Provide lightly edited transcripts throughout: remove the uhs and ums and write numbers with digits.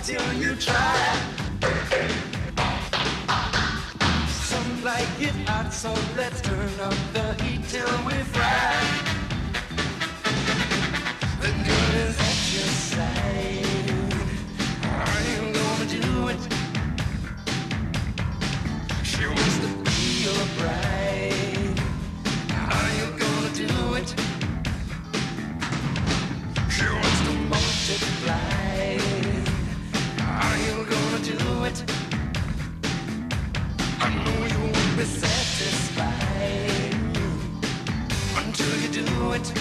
till you try. Some like it hot, so let's turn up the heat till we fry. The girl is at your side. Are you gonna do it? She wants to be your bride. Are you gonna do it? She wants to multiply. Are you gonna do it? I know you won't be satisfied until you do it.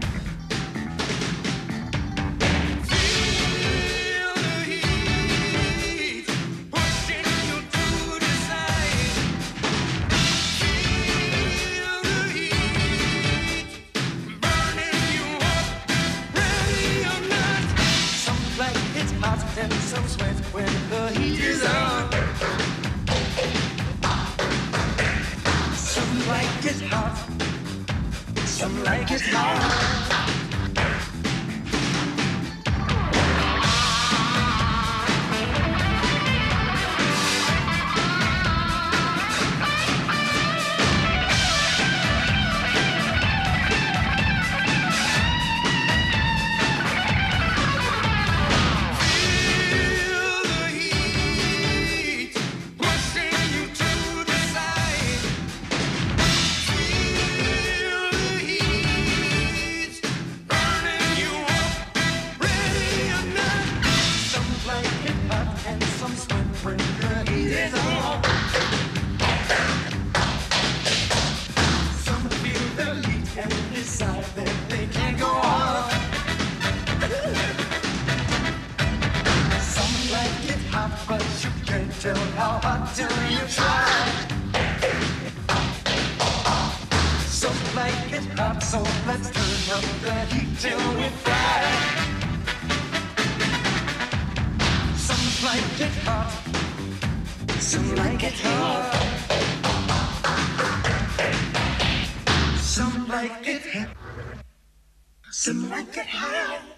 Feel the heat pushing you to decide. Feel the heat burning you up, ready or not. Some like it's hot and some sweat when the heat is on. Some like it hot, some like it hot. Feel the heat pushing you to decide. Feel the heat burning you up, ready or not. Some like it hot and some sweat when the heat is on. Some feel the heat and decide that they can't go on. Some like it hot, but you can't tell how hot till you try. Some like it hot, so let's turn up the heat till we fry. Some like it hot, some like it hot. Some like it hot, some like it hot.